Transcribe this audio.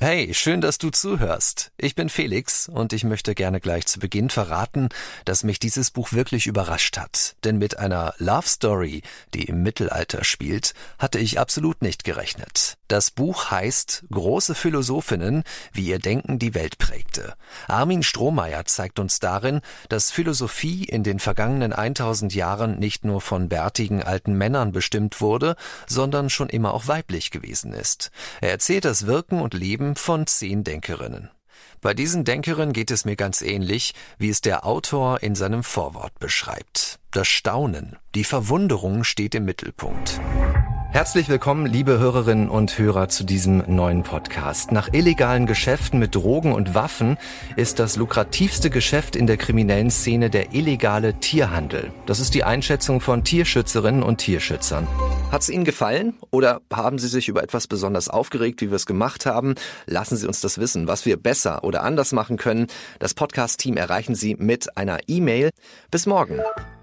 Hey, schön, dass du zuhörst. Ich bin Felix und ich möchte gerne gleich zu Beginn verraten, dass mich dieses Buch wirklich überrascht hat. Denn mit einer Love Story, die im Mittelalter spielt, hatte ich absolut nicht gerechnet. Das Buch heißt Große Philosophinnen, wie ihr Denken die Welt prägte. Armin Strohmeier zeigt uns darin, dass Philosophie in den vergangenen 1000 Jahren nicht nur von bärtigen alten Männern bestimmt wurde, sondern schon immer auch weiblich gewesen ist. Er erzählt das Wirken und Leben von 10 Denkerinnen. Bei diesen Denkerinnen geht es mir ganz ähnlich, wie es der Autor in seinem Vorwort beschreibt. Das Staunen, die Verwunderung steht im Mittelpunkt. Herzlich willkommen, liebe Hörerinnen und Hörer, zu diesem neuen Podcast. Nach illegalen Geschäften mit Drogen und Waffen ist das lukrativste Geschäft in der kriminellen Szene der illegale Tierhandel. Das ist die Einschätzung von Tierschützerinnen und Tierschützern. Hat es Ihnen gefallen oder haben Sie sich über etwas besonders aufgeregt, wie wir es gemacht haben? Lassen Sie uns das wissen, was wir besser oder anders machen können. Das Podcast-Team erreichen Sie mit einer E-Mail. Bis morgen.